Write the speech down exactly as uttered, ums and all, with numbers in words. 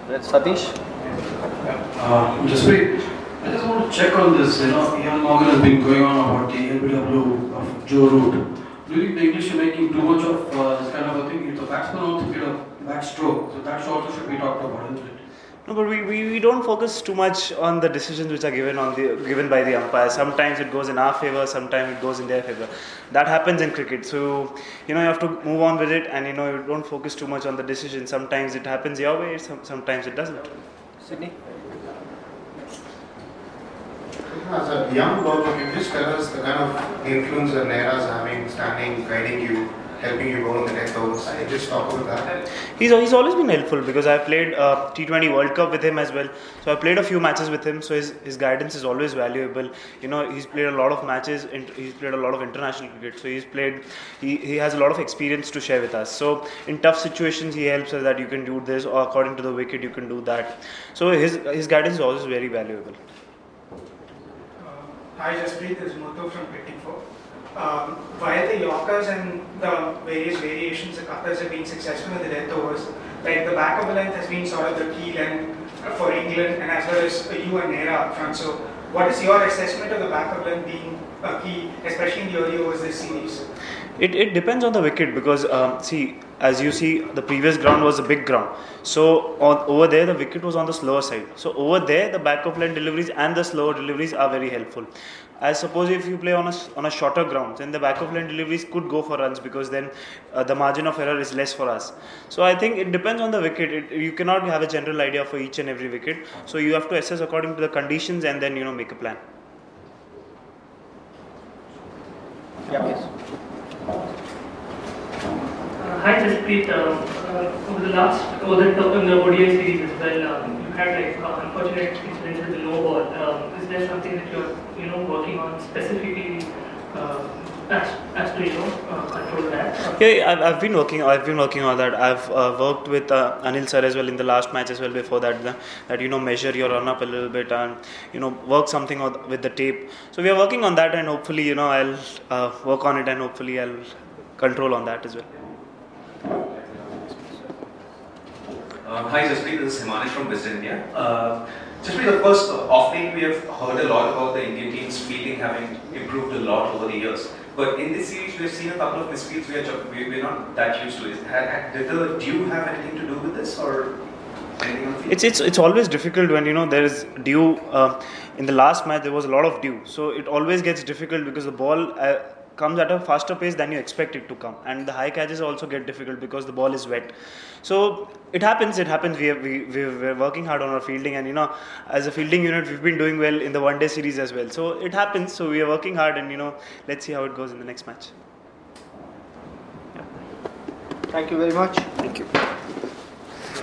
That's Satish. Uh, just wait. I just want to check on this. You know, Ian Morgan has been going on about the L B W of Joe Root. Do you think the English are making too much of uh, this kind of a thing? If the batsman wants to get a backstroke, so that also should be talked about, isn't it? No, but we, we, we don't focus too much on the decisions which are given on the given by the umpire. Sometimes it goes in our favour, sometimes it goes in their favour. That happens in cricket. So, you know, you have to move on with it, and you know, you don't focus too much on the decision. Sometimes it happens your way, some, sometimes it doesn't. Sydney? As a young bowler, can you just tell us the kind of influence that Nehra is having, standing, guiding you, helping you bowl in the death overs? Can you just talk about that? He's he's always been helpful because I've played uh, T twenty World Cup with him as well. So I played a few matches with him. So his, his guidance is always valuable. You know, he's played a lot of matches. In, he's played a lot of international cricket. So he's played. He, he has a lot of experience to share with us. So in tough situations, he helps us that you can do this, or according to the wicket, you can do that. So his his guidance is always very valuable. Hi Jaspreet, this is Muthu from twenty-four. Um, while the Yorkers and the various variations the Qattars have been successful in the death overs, like the back of the length has been sort of the key length for England, and as well as you and Nehra up front. So what is your assessment of the back of length being a key, especially in the early overs this series? It it depends on the wicket because um, see, as you see, the previous ground was a big ground. So on, over there the wicket was on the slower side. So over there the back of line deliveries and the slower deliveries are very helpful. I suppose if you play on a on a shorter ground, then the back of line deliveries could go for runs because then uh, the margin of error is less for us. So I think it depends on the wicket. It, you cannot have a general idea for each and every wicket. So you have to assess according to the conditions and then you know make a plan. Yeah, please. Uh, hi Jaspreet, um, uh, over the last, over the top in the O D I series as well, um, you had like uh, unfortunate incidents with the no ball. Um, is there something that you're, you know, working on specifically uh, as, as to, you know, uh, control that? Yeah, I've, I've been working. I've been working on that. I've uh, worked with uh, Anil sir as well in the last match as well. Before that, the, that you know measure your run up a little bit and you know work something on, with the tape. So we are working on that, and hopefully you know I'll uh, work on it, and hopefully I'll control on that as well. Uh, hi Jaspreet, this is Himanish from West India. Uh, Jaspreet, of course, uh, off late we have heard a lot about the Indian team's fielding having improved a lot over the years. But in this series, we have seen a couple of misfields we are we, we're not that used to. Is, had, did the dew have anything to do with this, or anything on the field? It's it's it's always difficult when you know there is dew. Uh, in the last match, there was a lot of dew, so it always gets difficult because the ball Uh, comes at a faster pace than you expect it to come, and the high catches also get difficult because the ball is wet. So it happens it happens we are, we we're working hard on our fielding, and you know as a fielding unit we've been doing well in the one day series as well, so it happens. So we are working hard, and you know let's see how it goes in the next match. Thank you very much. Thank you.